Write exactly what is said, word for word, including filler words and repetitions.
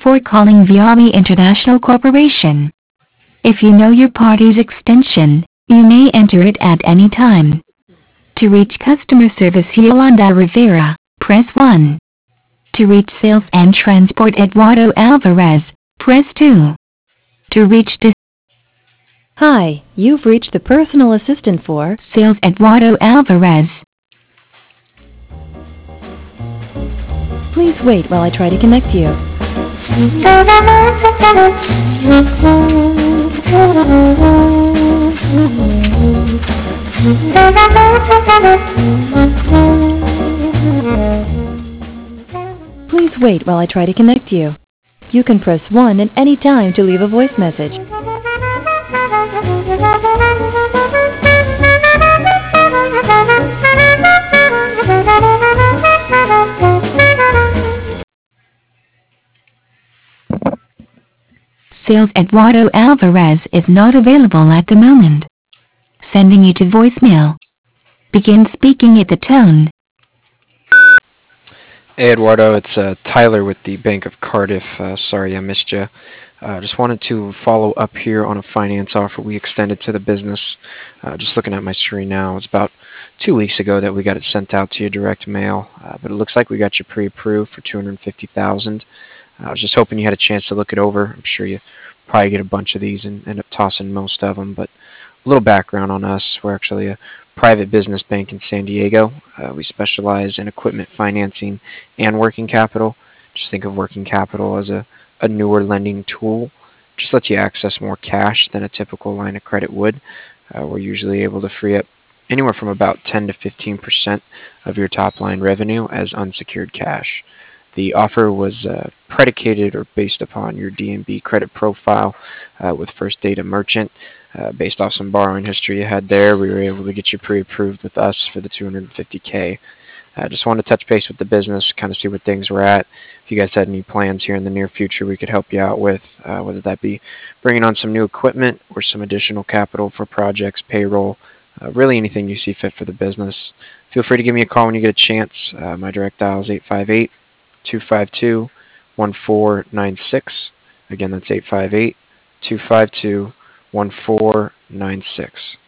before calling Viami International Corporation. If you know your party's extension, you may enter it at any time. To reach customer service Yolanda Rivera, press one. To reach sales and transport Eduardo Alvarez, press two. To reach dis- Hi, you've reached the personal assistant for sales Eduardo Alvarez. Please wait while I try to connect you. Please wait while I try to connect you. You can press one at any time to leave a voice message. Sales Eduardo Alvarez is not available at the moment. Sending you to voicemail. Begin speaking at the tone. Hey Eduardo, it's uh, Tyler with the Bank of Cardiff. Uh, sorry I missed you. Uh, just wanted to follow up here on a finance offer we extended to the business. Uh, just looking at my screen now, it's about two weeks ago that we got it sent out to you direct mail, uh, but it looks like we got you pre-approved for two hundred fifty thousand dollars. Uh, I was just hoping you had a chance to look it over. I'm sure you probably get a bunch of these and end up tossing most of them, but a little background on us. We're actually a private business bank in San Diego. Uh, we specialize in equipment financing and working capital. Just think of working capital as a, a newer lending tool. Just lets you access more cash than a typical line of credit would. Uh, we're usually able to free up anywhere from about ten to fifteen percent of your top line revenue as unsecured cash. The offer was uh, predicated or based upon your D N B credit profile uh, with First Data Merchant. Uh, based off some borrowing history you had there, we were able to get you pre-approved with us for the two hundred fifty K. I uh, just wanted to touch base with the business, kind of see what things were at. If you guys had any plans here in the near future we could help you out with, uh, whether that be bringing on some new equipment or some additional capital for projects, payroll, uh, really anything you see fit for the business. Feel free to give me a call when you get a chance. Uh, my direct dial is eight five eight, two five two, one four nine six. Again, that's eight five eight, two five two, one four nine six.